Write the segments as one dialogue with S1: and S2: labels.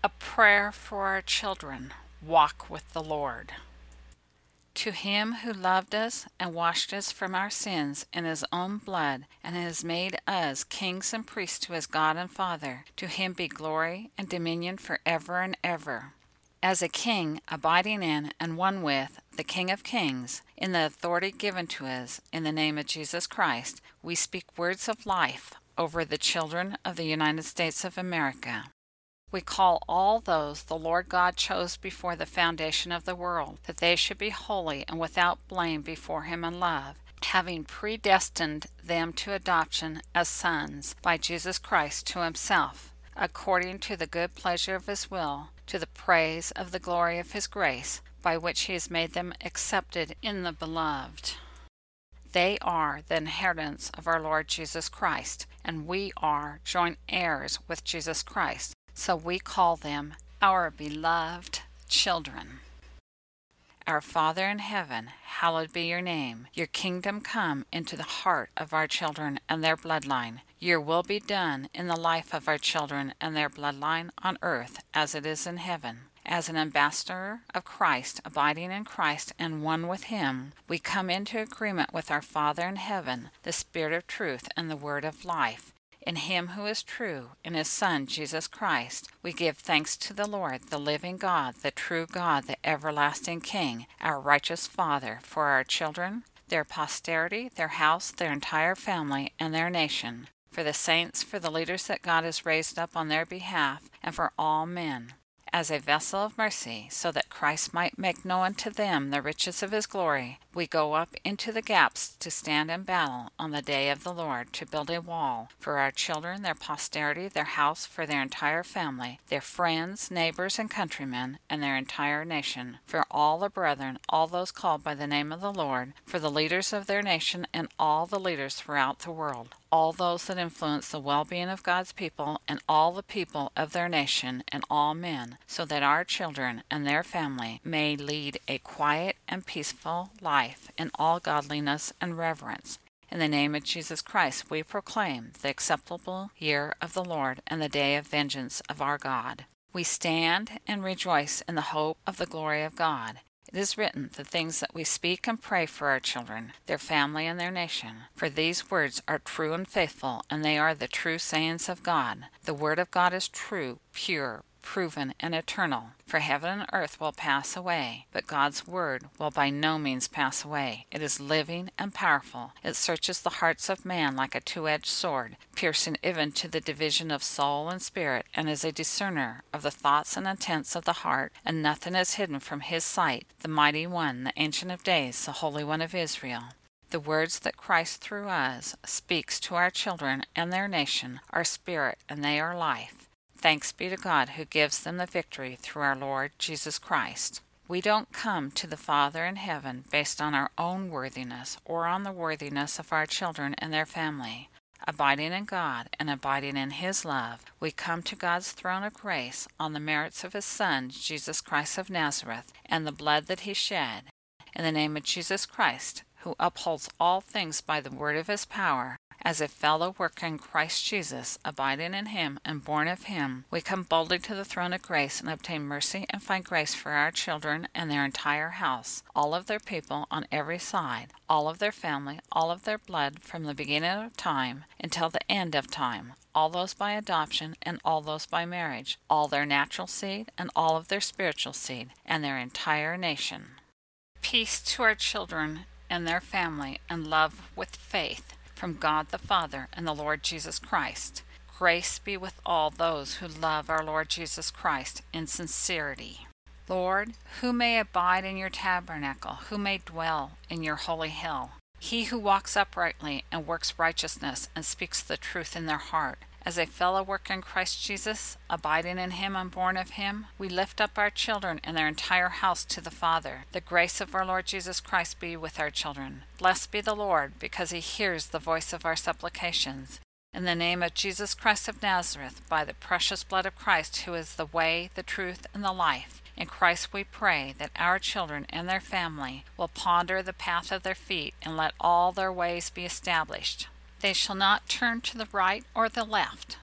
S1: A prayer for our children. Walk with the Lord. To him who loved us and washed us from our sins in his own blood, and has made us kings and priests to his God and Father, to him be glory and dominion forever and ever. As a king, abiding in and one with the King of Kings, in the authority given to us in the name of Jesus Christ, we speak words of life over the children of the United States of America. We call all those the Lord God chose before the foundation of the world, that they should be holy and without blame before him in love, having predestined them to adoption as sons by Jesus Christ to himself, according to the good pleasure of his will, to the praise of the glory of his grace, by which he has made them accepted in the Beloved. They are the inheritance of our Lord Jesus Christ, and we are joint heirs with Jesus Christ. So we call them our beloved children. Our Father in heaven, hallowed be your name. Your kingdom come into the heart of our children and their bloodline. Your will be done in the life of our children and their bloodline on earth as it is in heaven. As an ambassador of Christ, abiding in Christ and one with him, we come into agreement with our Father in heaven, the Spirit of truth and the Word of life. In him who is true, in his Son, Jesus Christ, we give thanks to the Lord, the living God, the true God, the everlasting King, our righteous Father, for our children, their posterity, their house, their entire family, and their nation, for the saints, for the leaders that God has raised up on their behalf, and for all men, as a vessel of mercy, so that Christ might make known to them the riches of his glory. We go up into the gaps to stand in battle on the day of the Lord, to build a wall for our children, their posterity, their house, for their entire family, their friends, neighbors, and countrymen, and their entire nation, for all the brethren, all those called by the name of the Lord, for the leaders of their nation and all the leaders throughout the world, all those that influence the well-being of God's people and all the people of their nation and all men, so that our children and their family may lead a quiet and peaceful life in all godliness and reverence. In the name of Jesus Christ we proclaim the acceptable year of the Lord and the day of vengeance of our God. We stand and rejoice in the hope of the glory of God. It is written, the things that we speak and pray for our children, their family, and their nation. For these words are true and faithful, and they are the true sayings of God. The word of God is true, pure, proven, and eternal. For heaven and earth will pass away, but God's word will by no means pass away. It is living and powerful. It searches the hearts of man like a two-edged sword, piercing even to the division of soul and spirit, and is a discerner of the thoughts and intents of the heart, and nothing is hidden from his sight. The Mighty One, the Ancient of Days, the Holy One of Israel. The words that Christ through us speaks to our children and their nation are spirit, and they are life. Thanks be to God who gives them the victory through our Lord Jesus Christ. We don't come to the Father in heaven based on our own worthiness or on the worthiness of our children and their family. Abiding in God and abiding in his love, we come to God's throne of grace on the merits of his Son, Jesus Christ of Nazareth, and the blood that he shed. In the name of Jesus Christ, who upholds all things by the word of his power, as a fellow worker in Christ Jesus, abiding in him and born of him, we come boldly to the throne of grace and obtain mercy and find grace for our children and their entire house, all of their people on every side, all of their family, all of their blood from the beginning of time until the end of time, all those by adoption and all those by marriage, all their natural seed and all of their spiritual seed, and their entire nation. Peace to our children and their family, and love with faith from God the Father and the Lord Jesus Christ. Grace be with all those who love our Lord Jesus Christ in sincerity. Lord, who may abide in your tabernacle, who may dwell in your holy hill? He who walks uprightly and works righteousness and speaks the truth in their heart. As a fellow worker in Christ Jesus, abiding in him and born of him, we lift up our children and their entire house to the Father. The grace of our Lord Jesus Christ be with our children. Blessed be the Lord, because he hears the voice of our supplications. In the name of Jesus Christ of Nazareth, by the precious blood of Christ, who is the way, the truth, and the life, in Christ we pray that our children and their family will ponder the path of their feet and let all their ways be established. They shall not turn to the right or the left.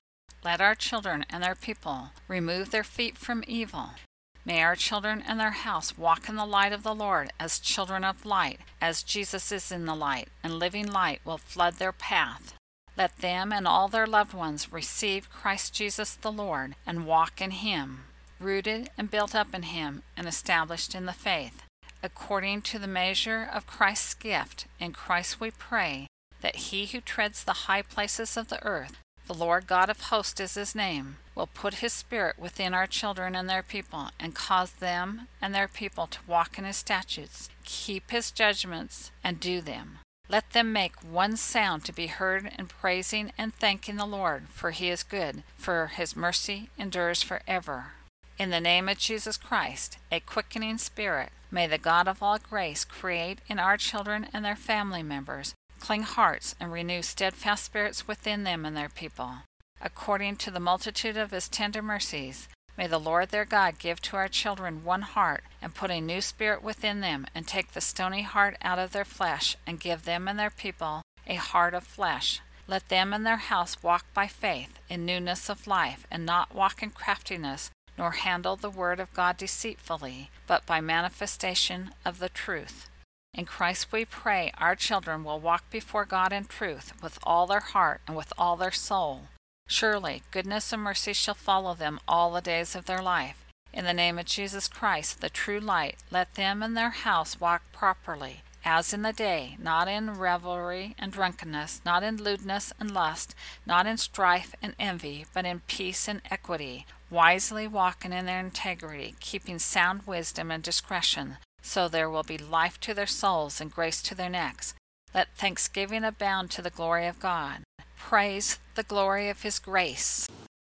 S1: Let our children and their people remove their feet from evil. May our children and their house walk in the light of the Lord as children of light, as Jesus is in the light, and living light will flood their path. Let them and all their loved ones receive Christ Jesus the Lord and walk in Him, rooted and built up in Him and established in the faith. According to the measure of Christ's gift, in Christ we pray, that He who treads the high places of the earth, the Lord God of hosts is His name, will put His Spirit within our children and their people, and cause them and their people to walk in His statutes, keep His judgments, and do them. Let them make one sound to be heard in praising and thanking the Lord, for He is good, for His mercy endures forever. In the name of Jesus Christ, a quickening Spirit, may the God of all grace create in our children and their family members clean hearts and renew steadfast spirits within them and their people. According to the multitude of His tender mercies, may the Lord their God give to our children one heart, and put a new spirit within them, and take the stony heart out of their flesh, and give them and their people a heart of flesh. Let them and their house walk by faith in newness of life, and not walk in craftiness, nor handle the word of God deceitfully, but by manifestation of the truth. In Christ we pray our children will walk before God in truth with all their heart and with all their soul. Surely goodness and mercy shall follow them all the days of their life. In the name of Jesus Christ, the true light, let them and their house walk properly, as in the day, not in revelry and drunkenness, not in lewdness and lust, not in strife and envy, but in peace and equity, wisely walking in their integrity, keeping sound wisdom and discretion, so there will be life to their souls and grace to their necks. Let thanksgiving abound to the glory of God. Praise the glory of His grace.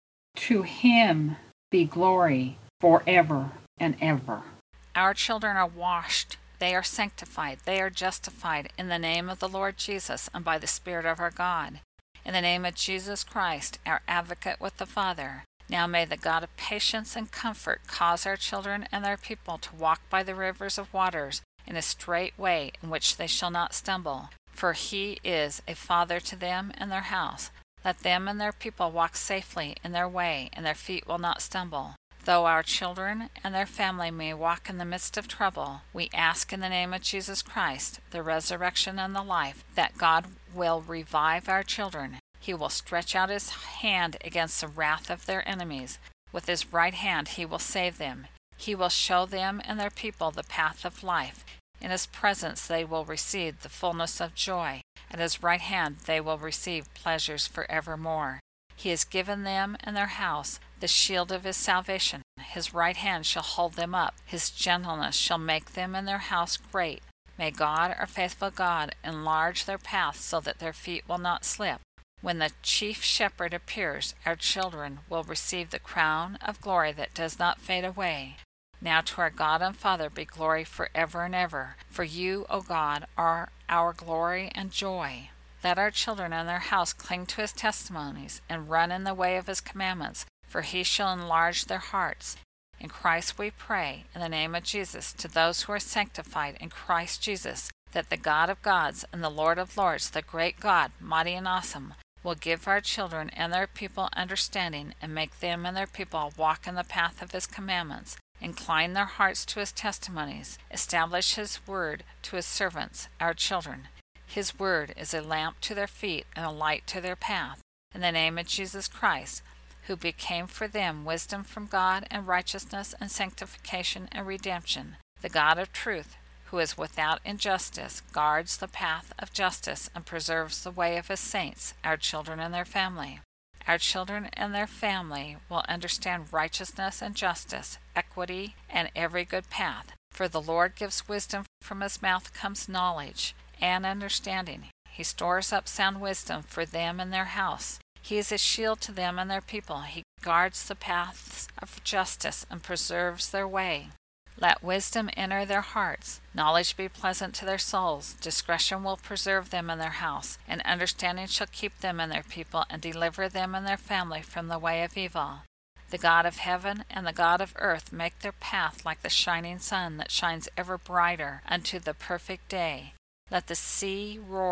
S2: To Him be glory forever and ever.
S1: Our children are washed, they are sanctified, they are justified in the name of the Lord Jesus and by the Spirit of our God. In the name of Jesus Christ, our advocate with the Father. Now may the God of patience and comfort cause our children and their people to walk by the rivers of waters in a straight way in which they shall not stumble. For He is a Father to them and their house. Let them and their people walk safely in their way, and their feet will not stumble. Though our children and their family may walk in the midst of trouble, we ask in the name of Jesus Christ, the resurrection and the life, that God will revive our children. He will stretch out His hand against the wrath of their enemies. With His right hand He will save them. He will show them and their people the path of life. In His presence they will receive the fullness of joy. At His right hand they will receive pleasures forevermore. He has given them and their house the shield of His salvation. His right hand shall hold them up. His gentleness shall make them and their house great. May God, our faithful God, enlarge their paths so that their feet will not slip. When the chief shepherd appears, our children will receive the crown of glory that does not fade away. Now to our God and Father be glory forever and ever. For You, O God, are our glory and joy. Let our children and their house cling to His testimonies and run in the way of His commandments, for He shall enlarge their hearts. In Christ we pray, in the name of Jesus, to those who are sanctified in Christ Jesus, that the God of gods and the Lord of lords, the great God, mighty and awesome, will give our children and their people understanding, and make them and their people walk in the path of His commandments, incline their hearts to His testimonies, establish His word to His servants, our children. His word is a lamp to their feet and a light to their path. In the name of Jesus Christ, who became for them wisdom from God and righteousness and sanctification and redemption, the God of truth, who is without injustice, guards the path of justice and preserves the way of His saints, our children and their family. Our children and their family will understand righteousness and justice, equity, and every good path. For the Lord gives wisdom, from His mouth comes knowledge and understanding. He stores up sound wisdom for them and their house. He is a shield to them and their people. He guards the paths of justice and preserves their way. Let wisdom enter their hearts, knowledge be pleasant to their souls, discretion will preserve them and their house, and understanding shall keep them and their people, and deliver them and their family from the way of evil. The God of heaven and the God of earth make their path like the shining sun that shines ever brighter unto the perfect day. Let the sea roar,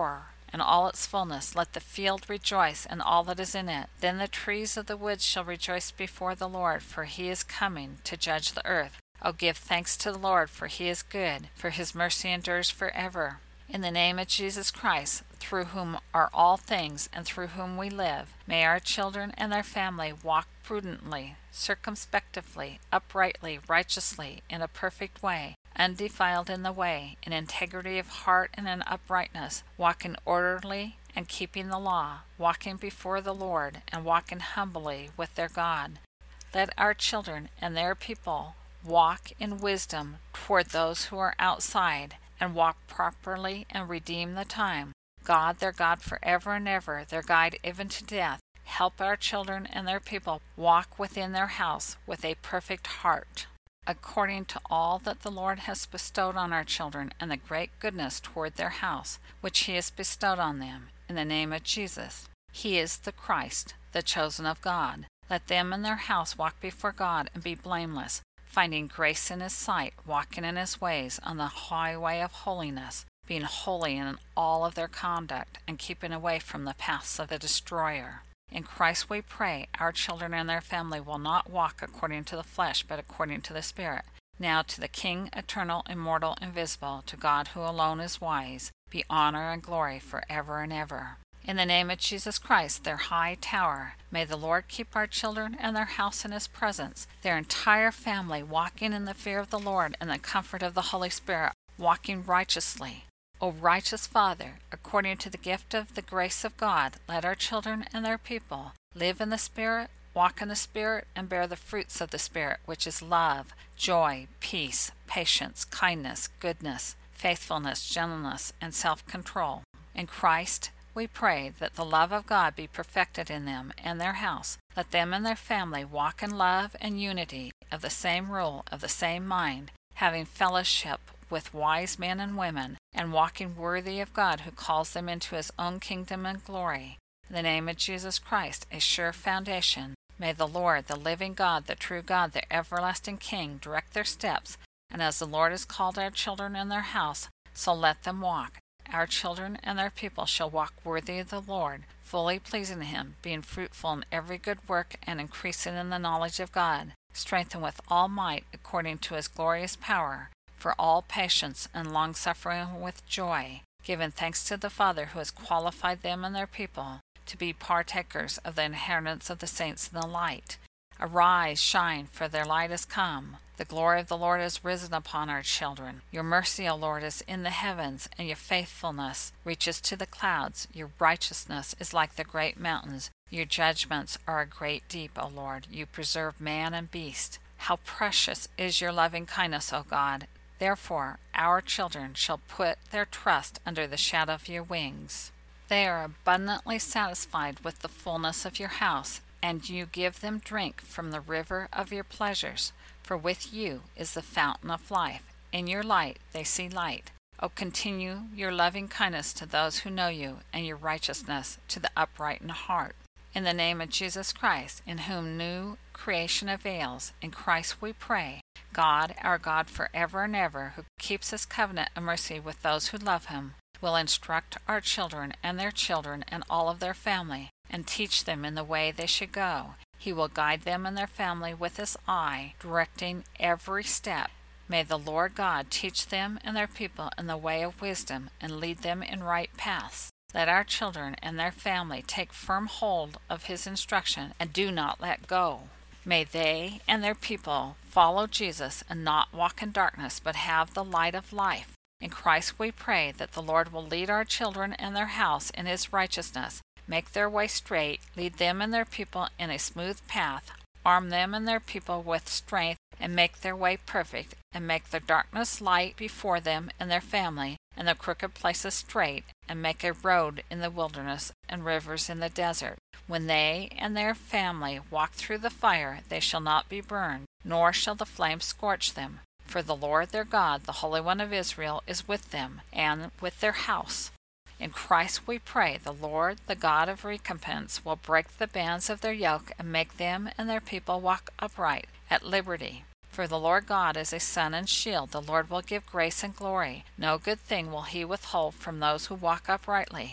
S1: and all its fullness. Let the field rejoice, and all that is in it. Then the trees of the woods shall rejoice before the Lord, for he is coming to judge the earth. O give thanks to the Lord, for he is good, for his mercy endures forever. In the name of Jesus Christ, through whom are all things, and through whom we live, may our children and their family walk prudently, circumspectly, uprightly, righteously, in a perfect way, undefiled in the way, in integrity of heart and in uprightness, walking orderly and keeping the law, walking before the Lord, and walking humbly with their God. Let our children and their people walk in wisdom toward those who are outside, and walk properly and redeem the time. God, their God forever and ever, their guide even to death. Help our children and their people walk within their house with a perfect heart, according to all that the Lord has bestowed on our children, and the great goodness toward their house, which he has bestowed on them, in the name of Jesus. He is the Christ, the chosen of God. Let them and their house walk before God and be blameless, finding grace in his sight, walking in his ways on the highway of holiness, being holy in all of their conduct, and keeping away from the paths of the destroyer. In Christ we pray, our children and their family will not walk according to the flesh, but according to the Spirit. Now to the King, eternal, immortal, invisible, to God who alone is wise, be honor and glory forever and ever. In the name of Jesus Christ, their high tower, may the Lord keep our children and their house in his presence, their entire family walking in the fear of the Lord and the comfort of the Holy Spirit, walking righteously. O righteous Father, according to the gift of the grace of God, let our children and their people live in the Spirit, walk in the Spirit, and bear the fruits of the Spirit, which is love, joy, peace, patience, kindness, goodness, faithfulness, gentleness, and self-control. In Christ we pray that the love of God be perfected in them and their house. Let them and their family walk in love and unity, of the same rule, of the same mind, having fellowship with wise men and women, and walking worthy of God who calls them into his own kingdom and glory. In the name of Jesus Christ, a sure foundation, may the Lord, the living God, the true God, the everlasting King, direct their steps, and as the Lord has called our children in their house, so let them walk. Our children and their people shall walk worthy of the Lord, fully pleasing him, being fruitful in every good work and increasing in the knowledge of God, strengthened with all might according to his glorious power, for all patience and long-suffering with joy, giving thanks to the Father who has qualified them and their people to be partakers of the inheritance of the saints in the light. Arise, shine, for their light is come. The glory of the Lord is risen upon our children. Your mercy, O Lord, is in the heavens, and your faithfulness reaches to the clouds. Your righteousness is like the great mountains. Your judgments are a great deep, O Lord. You preserve man and beast. How precious is your loving kindness, O God! Therefore our children shall put their trust under the shadow of your wings. They are abundantly satisfied with the fullness of your house, and you give them drink from the river of your pleasures. For with you is the fountain of life. In your light they see light. O continue your loving kindness to those who know you, and your righteousness to the upright in heart. In the name of Jesus Christ, in whom new creation avails, in Christ we pray. God, our God forever and ever, who keeps his covenant and mercy with those who love him, will instruct our children and their children and all of their family, and teach them in the way they should go. He will guide them and their family with his eye, directing every step. May the Lord God teach them and their people in the way of wisdom, and lead them in right paths. Let our children and their family take firm hold of his instruction, and do not let go. May they and their people follow Jesus and not walk in darkness, but have the light of life. In Christ we pray that the Lord will lead our children and their house in his righteousness, make their way straight, lead them and their people in a smooth path, arm them and their people with strength, and make their way perfect, and make the darkness light before them and their family, and the crooked places straight, and make a road in the wilderness and rivers in the desert. When they and their family walk through the fire, they shall not be burned, nor shall the flame scorch them. For the Lord their God, the Holy One of Israel, is with them, and with their house. In Christ we pray, the Lord, the God of recompense, will break the bands of their yoke, and make them and their people walk upright, at liberty. For the Lord God is a sun and shield. The Lord will give grace and glory. No good thing will he withhold from those who walk uprightly.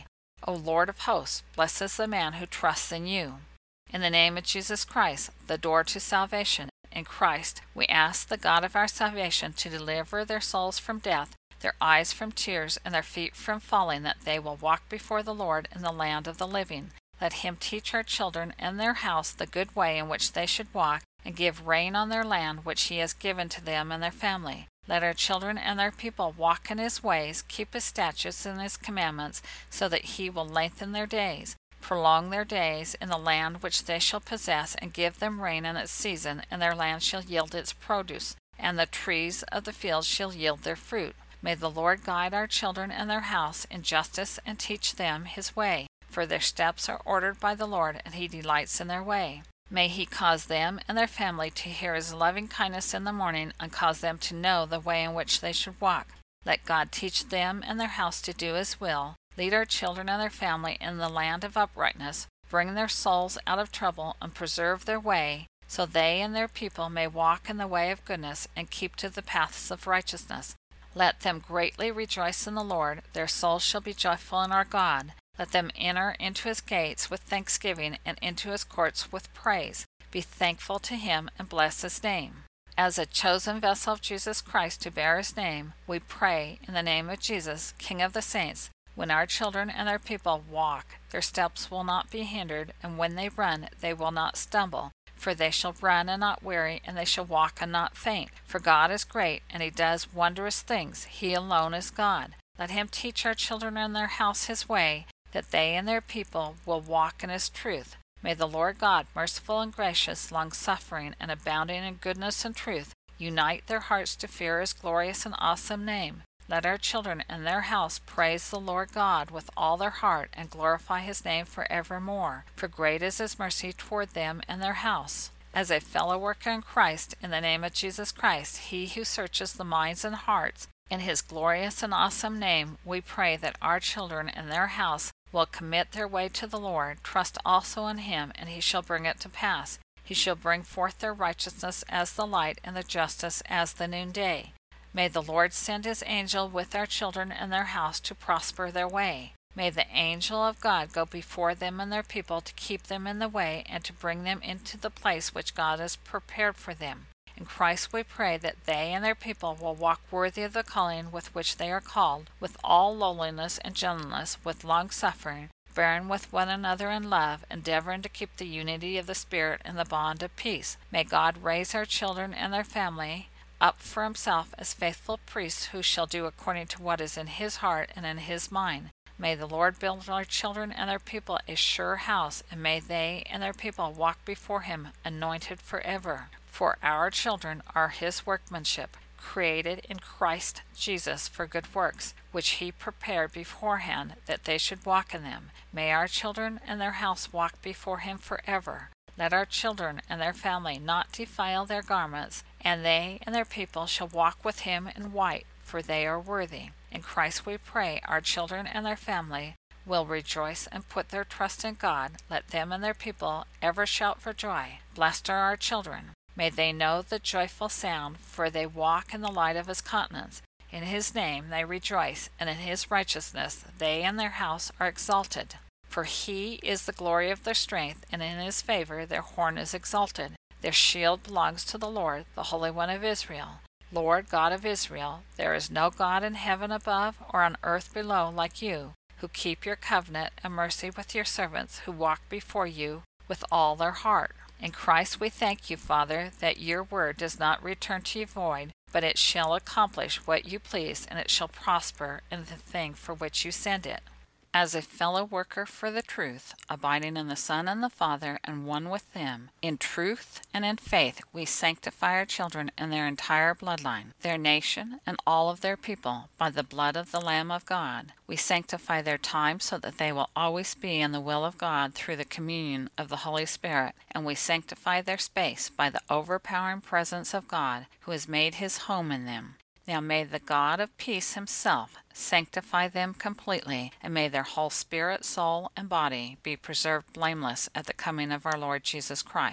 S1: O Lord of hosts, blessed is the man who trusts in you. In the name of Jesus Christ, the door to salvation, in Christ, we ask the God of our salvation to deliver their souls from death, their eyes from tears, and their feet from falling, that they will walk before the Lord in the land of the living. Let him teach our children and their house the good way in which they should walk, and give rain on their land which he has given to them and their family. Let our children and their people walk in his ways, keep his statutes and his commandments, so that he will lengthen their days, prolong their days in the land which they shall possess, and give them rain in its season, and their land shall yield its produce, and the trees of the field shall yield their fruit. May the Lord guide our children and their house in justice, and teach them his way, for their steps are ordered by the Lord, and he delights in their way. May he cause them and their family to hear his loving kindness in the morning, and cause them to know the way in which they should walk. Let God teach them and their house to do his will. Lead our children and their family in the land of uprightness. Bring their souls out of trouble, and preserve their way, so they and their people may walk in the way of goodness, and keep to the paths of righteousness. Let them greatly rejoice in the Lord. Their souls shall be joyful in our God. Let them enter into his gates with thanksgiving, and into his courts with praise. Be thankful to him, and bless his name. As a chosen vessel of Jesus Christ to bear his name, we pray in the name of Jesus, King of the saints. When our children and their people walk, their steps will not be hindered, and when they run, they will not stumble. For they shall run and not weary, and they shall walk and not faint. For God is great, and he does wondrous things. He alone is God. Let him teach our children and their house his way, that they and their people will walk in his truth. May the Lord God, merciful and gracious, long-suffering, and abounding in goodness and truth, unite their hearts to fear his glorious and awesome name. Let our children and their house praise the Lord God with all their heart, and glorify his name forevermore. For great is his mercy toward them and their house. As a fellow worker in Christ, in the name of Jesus Christ, he who searches the minds and hearts, in his glorious and awesome name, we pray that our children and their house will commit their way to the Lord, trust also in him, and he shall bring it to pass. He shall bring forth their righteousness as the light, and their justice as the noonday. May the Lord send his angel with our children and their house to prosper their way. May the angel of God go before them and their people to keep them in the way, and to bring them into the place which God has prepared for them. In Christ we pray that they and their people will walk worthy of the calling with which they are called, with all lowliness and gentleness, with long-suffering, bearing with one another in love, endeavoring to keep the unity of the Spirit in the bond of peace. May God raise our children and their family up for himself as faithful priests, who shall do according to what is in his heart and in his mind. May the Lord build our children and their people a sure house, and may they and their people walk before him anointed forever. For our children are his workmanship, created in Christ Jesus for good works, which he prepared beforehand that they should walk in them. May our children and their house walk before him forever. Let our children and their family not defile their garments, and they and their people shall walk with him in white, for they are worthy. In Christ we pray our children and their family will rejoice and put their trust in God. Let them and their people ever shout for joy. Blessed are our children. May they know the joyful sound, for they walk in the light of his countenance. In his name they rejoice, and in his righteousness they and their house are exalted. For he is the glory of their strength, and in his favor their horn is exalted. Their shield belongs to the Lord, the Holy One of Israel. Lord God of Israel, there is no God in heaven above or on earth below like you, who keep your covenant and mercy with your servants who walk before you with all their heart. In Christ we thank you, Father, that your word does not return to you void, but it shall accomplish what you please, and it shall prosper in the thing for which you send it. As a fellow worker for the truth, abiding in the Son and the Father, and one with them, in truth and in faith we sanctify our children and their entire bloodline, their nation, and all of their people, by the blood of the Lamb of God. We sanctify their time so that they will always be in the will of God through the communion of the Holy Spirit, and we sanctify their space by the overpowering presence of God, who has made his home in them. Now may the God of peace himself sanctify them completely, and may their whole spirit, soul, and body be preserved blameless at the coming of our Lord Jesus Christ.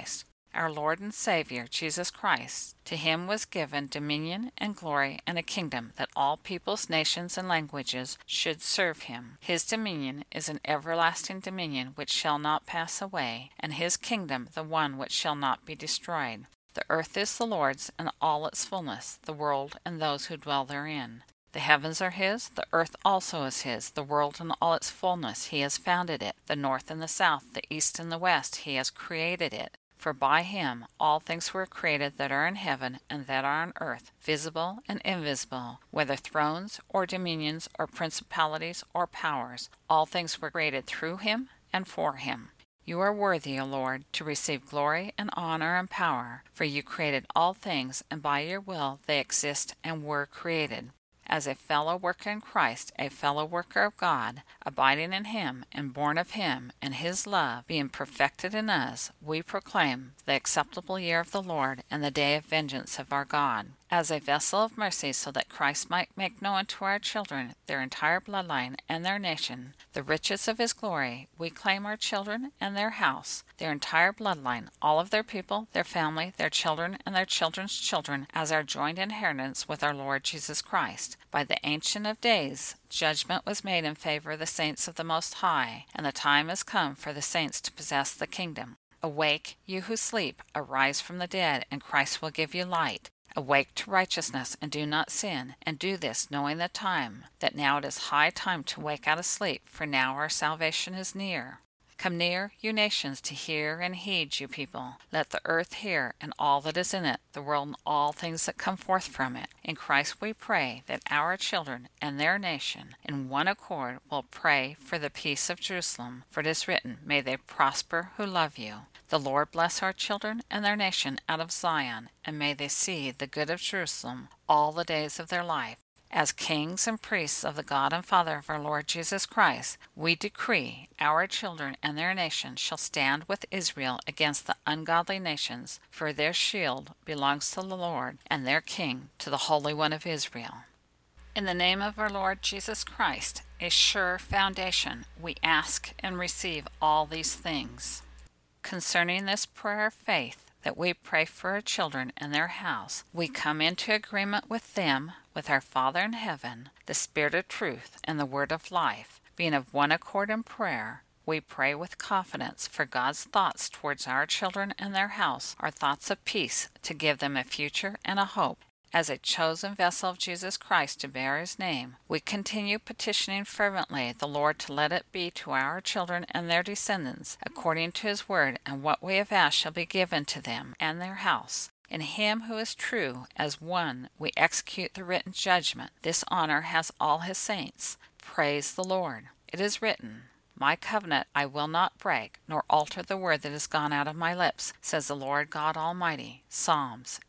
S1: our Lord and Savior, Jesus Christ. To him was given dominion and glory and a kingdom, that all peoples, nations, and languages should serve him. His dominion is an everlasting dominion which shall not pass away, and his kingdom the one which shall not be destroyed. The earth is the Lord's, and all its fullness, the world and those who dwell therein. The heavens are his, the earth also is his, the world and all its fullness. He has founded it. The north and the south, the east and the west, he has created it. For by him all things were created that are in heaven and that are on earth, visible and invisible, whether thrones or dominions or principalities or powers. All things were created through him and for him. You are worthy, O Lord, to receive glory and honor and power, for you created all things, and by your will they exist and were created. As a fellow worker in Christ, a fellow worker of God, abiding in him and born of him, and his love being perfected in us, we proclaim the acceptable year of the Lord and the day of vengeance of our God. As a vessel of mercy, so that Christ might make known to our children their entire bloodline and their nation, the riches of his glory, we claim our children and their house, their entire bloodline, all of their people, their family, their children, and their children's children, as our joint inheritance with our Lord Jesus Christ. By the Ancient of Days, judgment was made in favor of the saints of the Most High, and the time is come for the saints to possess the kingdom. Awake, you who sleep, arise from the dead, and Christ will give you light. Awake to righteousness, and do not sin, and do this, knowing the time, that now it is high time to wake out of sleep, for now our salvation is near. Come near, you nations, to hear and heed, you people. Let the earth hear, and all that is in it, the world and all things that come forth from it. In Christ we pray that our children and their nation, in one accord, will pray for the peace of Jerusalem. For it is written, May they prosper who love you. The Lord bless our children and their nation out of Zion, and may they see the good of Jerusalem all the days of their life. As kings and priests of the God and Father of our Lord Jesus Christ, we decree our children and their nation shall stand with Israel against the ungodly nations, for their shield belongs to the Lord, and their king to the Holy One of Israel. In the name of our Lord Jesus Christ, a sure foundation, we ask and receive all these things. Concerning this prayer of faith, that we pray for our children and their house, we come into agreement with them, with our Father in heaven, the Spirit of truth, and the Word of life. Being of one accord in prayer, we pray with confidence, for God's thoughts towards our children and their house are thoughts of peace, to give them a future and a hope. As a chosen vessel of Jesus Christ to bear his name, we continue petitioning fervently the Lord to let it be to our children and their descendants, according to his word, and what we have asked shall be given to them and their house. In him who is true, as one, we execute the written judgment. This honor has all his saints. Praise the Lord. It is written, My covenant I will not break, nor alter the word that has gone out of my lips, says the Lord God Almighty. Psalms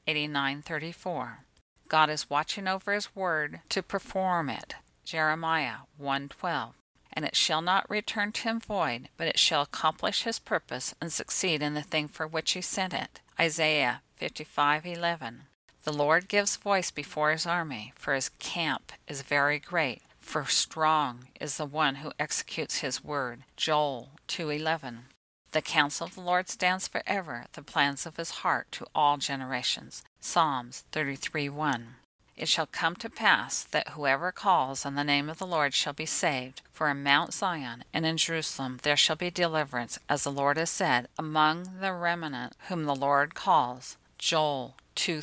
S1: 89:34. God is watching over his word to perform it. Jeremiah 1:12. And it shall not return to him void, but it shall accomplish his purpose and succeed in the thing for which he sent it. Isaiah 55:11. The Lord gives voice before his army, for his camp is very great. For strong is the one who executes his word. Joel 2:11. The counsel of the Lord stands forever, the plans of his heart to all generations. Psalms 33:1. It shall come to pass that whoever calls on the name of the Lord shall be saved. For in Mount Zion and in Jerusalem there shall be deliverance, as the Lord has said, among the remnant whom the Lord calls. Joel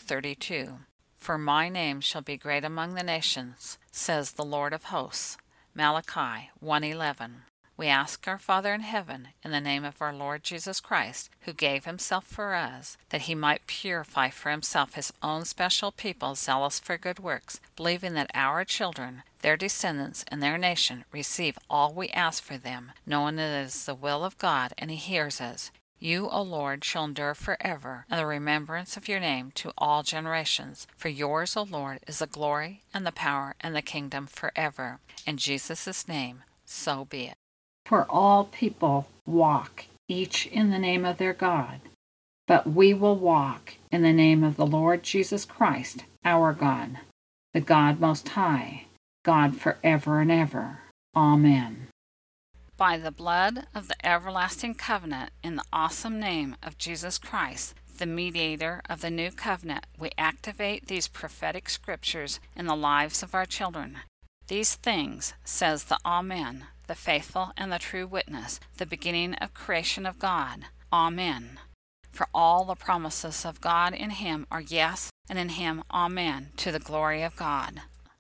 S1: 2:32. For my name shall be great among the nations, says the Lord of hosts. Malachi 1:11. We ask our Father in heaven, in the name of our Lord Jesus Christ, who gave himself for us, that he might purify for himself his own special people zealous for good works, believing that our children, their descendants, and their nation receive all we ask for them, knowing it is the will of God, and he hears us. You, O Lord, shall endure forever, and the remembrance of your name to all generations. For yours, O Lord, is the glory, and the power, and the kingdom forever. In Jesus' name, so be it.
S2: For all people walk, each in the name of their God. But we will walk in the name of the Lord Jesus Christ, our God, the God Most High, God forever and ever. Amen.
S1: By the blood of the everlasting covenant, in the awesome name of Jesus Christ, the mediator of the new covenant, we activate these prophetic scriptures in the lives of our children. These things, says the Amen, the faithful and the true witness, the beginning of creation of God. Amen. For all the promises of God in Him are yes, and in Him Amen, to the glory of God.